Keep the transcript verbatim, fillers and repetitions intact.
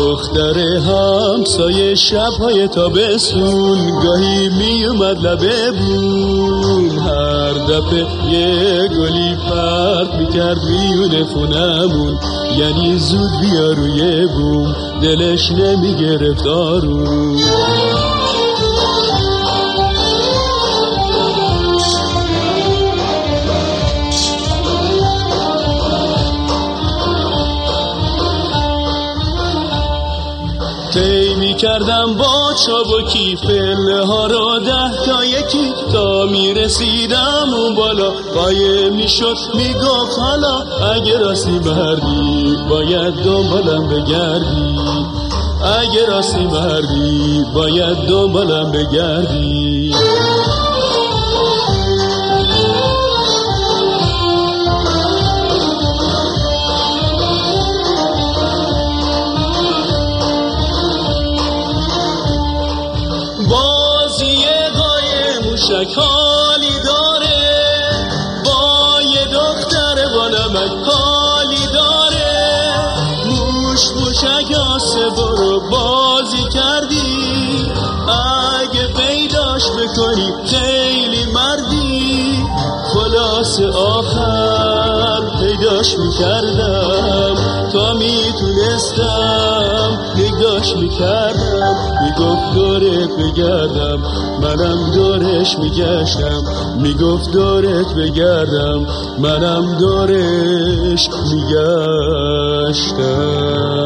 دختر همسایه شب‌های تابستون گاهی می اومد لبه بوم، هر دفعه یه گلی پرت میکرد میونه خونمون، یعنی زود بیا روی بوم، دلش نمیگرفت آروم. طی می کردم با چابکی فله ها رو ده تا یکی، تا می رسیدم اون بالا قایم می شد می گفت حالا اگه راستی مردی باید دنبالم بگردی، اگه راستی مردی باید دنبالم بگردی. بازی قایم موشک حالی داره، با یه دختر با نمک حالی داره. موش موشک آسه برو بازی کردی، اگه پیداش بکنی خیلی مردی. خلاص آخر پیداش میکردم تا میتونستم نگاش میکردم، میگفت دورت بگردم منم دورش میگشتم، میگفت دورت بگردم منم دورش میگشتم.